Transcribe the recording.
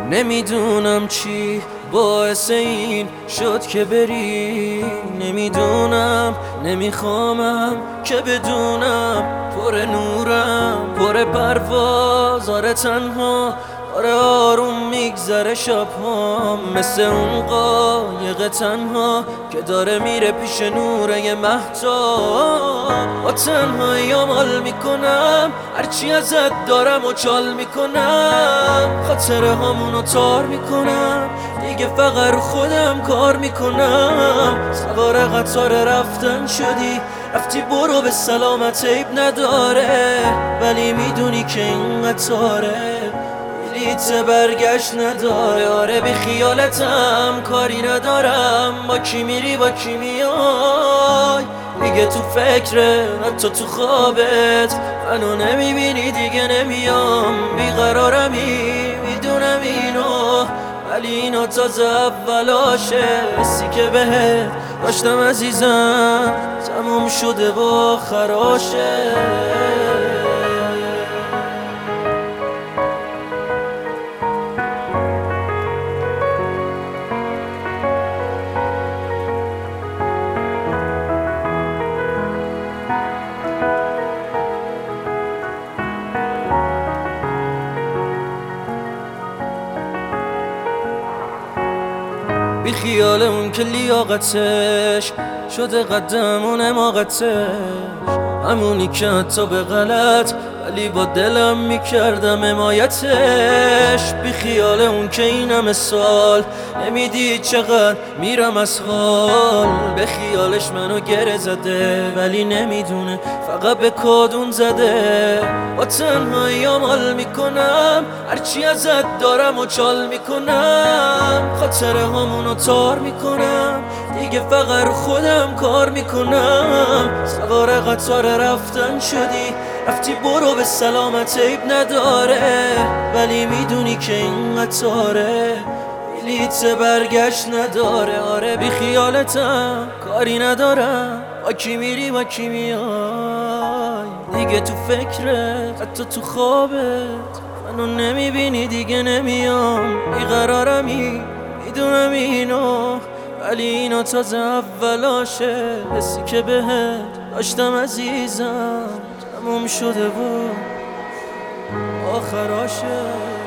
نمیدونم چی باعث این شد که بری، نمیدونم نمیخوامم که بدونم پر نورم پر پرواز، آره تنها، آره آروم میگذره شبهام، مثل اون قایق تنها که داره میره پیش نوره ی مهتاب. با تنهاییام حال میکنم، هرچی ازت دارم و چال میکنم، خاطره هامونو تار میکنم، دیگه فقط رو خودم کار میکنم. سوار قطار رفتن شدی، رفتی برو به سلامت، عیب نداره، ولی میدونی که این قطاره بلیت برگشت نداره. آره بی خیالتم کاری ندارم، با کی میری با کی میای، دیگه تو فکره حتی تو خوابت منو نمیبینی، دیگه نمیام، بیقرارمی میدونم اینو، ولی اینا تازه اولاشه. حسی که بهت داشتم عزیزم تموم شده با خراشه. بی خیال اون که لیاقتش شده قدم و نماقتش، همونی که حتی به غلط ولی با دلم میکردم حمایتش. بی خیال اون که این همه سال نمیدید چقدر میرم از حال، به خیالش منو گره زده ولی نمیدونه فقط به کادون زده. با تنهاییام حال میکنم، هرچی ازت دارم و چال میکنم، خاطره هامونو تار میکنم، دیگه فقط رو خودم کار میکنم. سوار قطار رفتن شدی، رفتی برو به سلامت، عیب نداره، ولی میدونی که این قطاره بلیت برگشت نداره. آره بی خیالتم کاری ندارم، با کی میری با کی میای، دیگه تو فکرت حتی تو خوابت منو نمیبینی، دیگه نمیام، بیقرارمی میدونم اینو، ولی اینا تازه اولاشه. حسی که بهت داشتم عزیزم تموم شده و آخراشه.